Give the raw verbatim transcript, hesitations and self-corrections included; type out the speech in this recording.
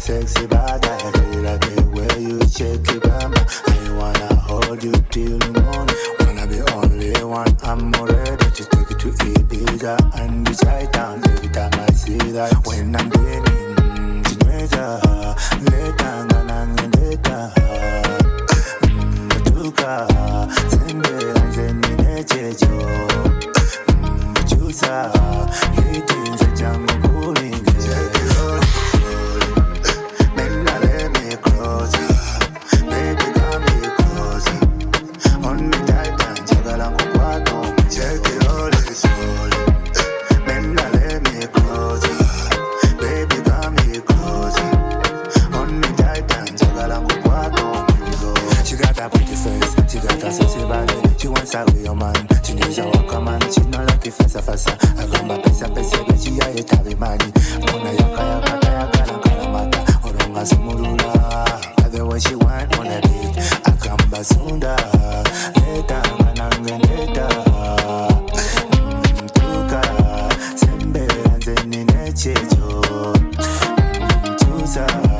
sexy body. I really like the way you shake it, bamba. I wanna hold you till the morning. Wanna be only one. I'm ready to take it to Ibiza and the Chi-town. Every time I see that, when I'm dreaming, Jinweza, later, nganang later. Matuka, sende, anzeni nechecho. Chusa, hitting the jungle cooling. Check it out. She wants out with your man. She needs a walker man. She not like it fast fast. I got my pesa pesa but she a hit every money. Ona yaka yaka yaka na kalamata. Oronga sumurula. The way she want on a beat. Akamba sunda. Leta mananga leta. Tuka sembe anzeni nechejo. Chusa.